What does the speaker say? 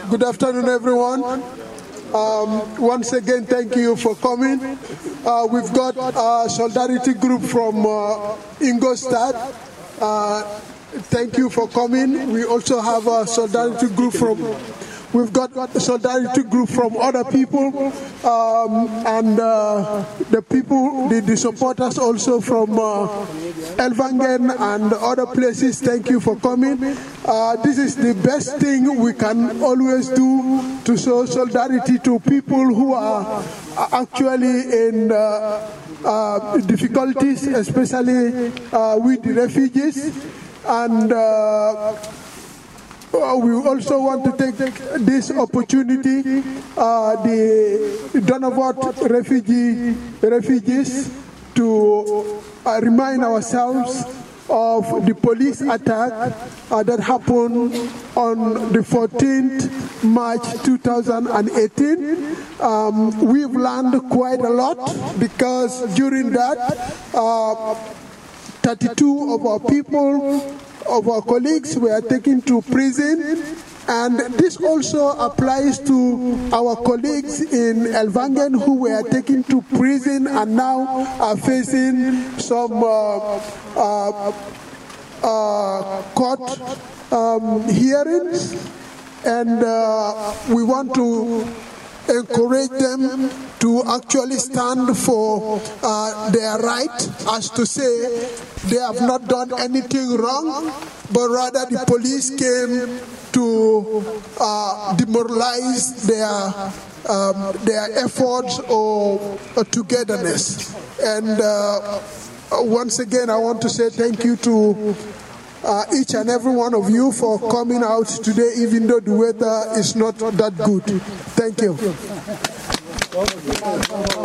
Good afternoon, everyone. Once again, thank you for coming. We've got a solidarity group from Ingolstadt. Thank you for coming. We also have a solidarity group from. We've got a solidarity group from other people, and the people, the supporters also from Elvangen and other places. Thank you for coming. This is the best thing we can always do to show solidarity to people who are actually in difficulties, especially with the refugees. And we also want to take this opportunity, the Donavot refugees, to remind ourselves of the police attack that happened on the 14th March 2018. We've learned quite a lot because during that, 32 of our people, of our colleagues were taken to prison, and this also applies to our colleagues in Elvangen who were taken to prison and now are facing some court hearings, and we want to encourage them to actually stand for their right, as to say they have not done anything wrong, but rather the police came to demoralize their efforts or togetherness. And once again, I want to say thank you to each and every one of you for coming out today, even though the weather is not that good. Thank you.